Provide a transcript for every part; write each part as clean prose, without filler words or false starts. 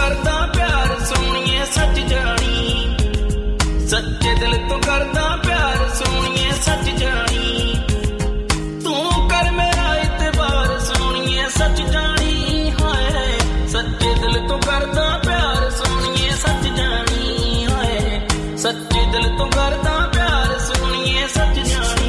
करदा प्यार सोहणीए सच जानी, सच्चे दिल तो करदा प्यार सोहणीए सच जानी, तू कर मेरा इतबार सोहणीए सच जानी, हाय सच्चे दिल तो करदा प्यार सोहणीए सच जानी, हाय सच्चे दिल तो करदा प्यार सोहणीए सच जानी।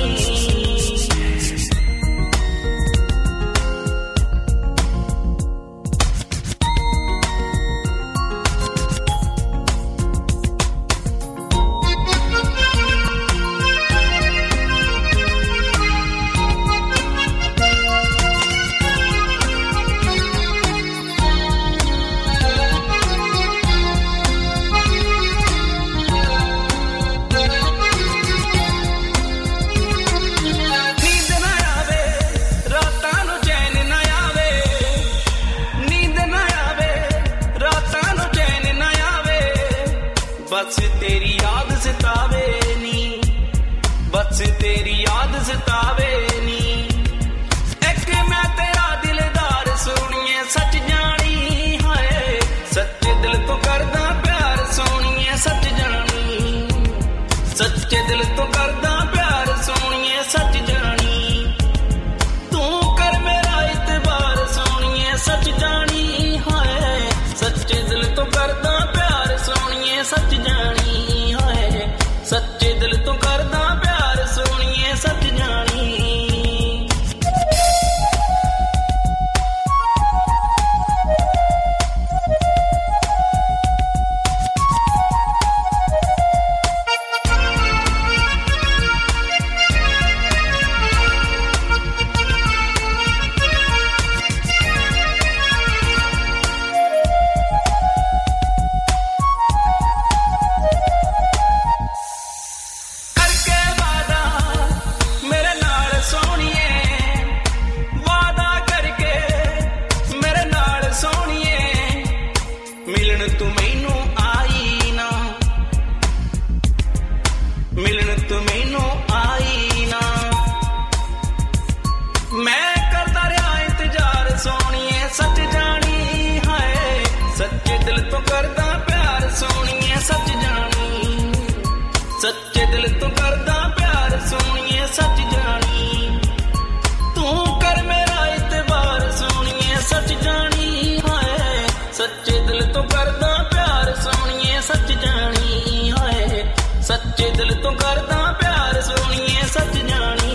बस तेरी याद सतावे नी, बस तेरी याद सतावे नी, एक मैं तेरा दिलदार सोहणीए सच जानी, हाय सच्चे दिल तो करदा प्यार सोहणीए सच जानी, सच्चे दिल तो करदा प्यार सोहणीए सच जानी, तू कर मेरा इतबार सोहणीए सच जानी, हाय सच्चे दिल तो करदा प्यार सोहणीए सच जानी, हाय सच्चे दिल तो करदा प्यार सोहणीए सच जानी। मिलन तू मैनू आई ना, मैं करदा रहा इंतजार सोहणीए सच जानी, हाय सच्चे दिल तो करदा प्यार सोहणीए सच जानी, सच्चे दिल तो करदा प्यार सोहणीए सच जानी, तू कर मेरा इतबार सोहणीए सच जानी, हाय सच्चे दिल तो करदा प्यार सोहणीए सच जानी, हाय सच्चे दिल तो करदा प्यार सोहणीए सच जानी।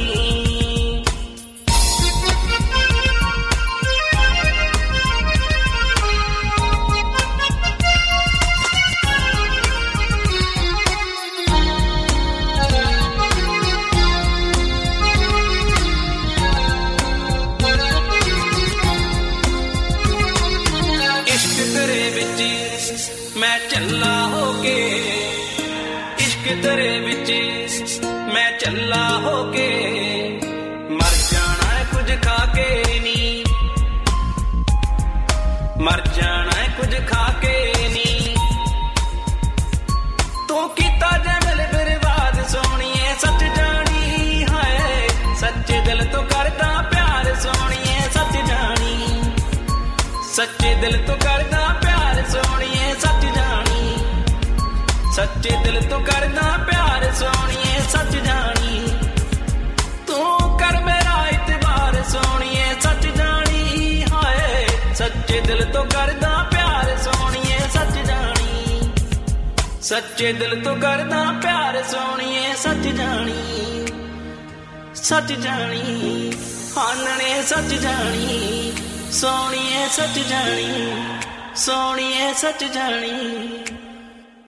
इश्क तेरे विच मैं चला होके, तेरे विच मैं चला होके, मर जाना है कुछ खा के नी, मर जाना है कुछ खा के नी, तू कीता जे मिल बर्बाद सोहणीए सच जानी, हाय सच्चे दिल तो करदा प्यार सोहणीए सच जानी, सच्चे दिल तो करदा प्यार सोहणीए सच जानी, सच्चे दिल तो करदा प्यार सोहणीए सच जानी, तू कर मेरा इतबार सोहणीए सच जानी, हाय सच्चे दिल तो करदा प्यार सोहणीए सच जानी, सच्चे दिल तो करदा प्यार सोहणीए सच जानी, सच जानी हानणे सच जानी, सोहणीए सच जानी, सोहणीए सच जानी।